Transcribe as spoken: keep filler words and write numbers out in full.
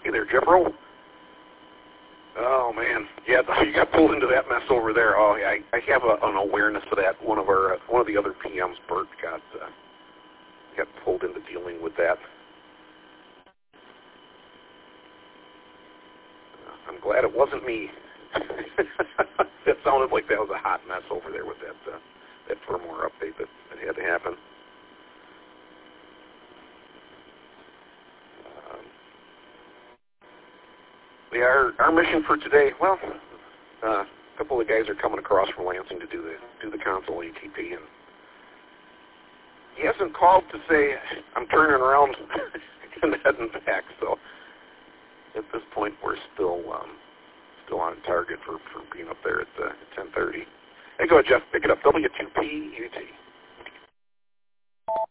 Hey there, Jeffro. Oh, man. Yeah, you got pulled into that mess over there. Oh, yeah, I, I have a, an awareness of that. One of our, uh, one of the other P Ms, Bert, got, uh, got pulled into dealing with that. Uh, I'm glad it wasn't me. That sounded like that was a hot mess over there with that, uh, that firmware update that, that had to happen. Um, yeah, our, our mission for today, well, uh, a couple of guys are coming across from Lansing to do the do the console A T P, and he hasn't called to say I'm turning around and heading back. So at this point, we're still um, still on target for, for being up there at uh, ten thirty. Hey, go ahead, Jeff. Pick it up. W two P U T.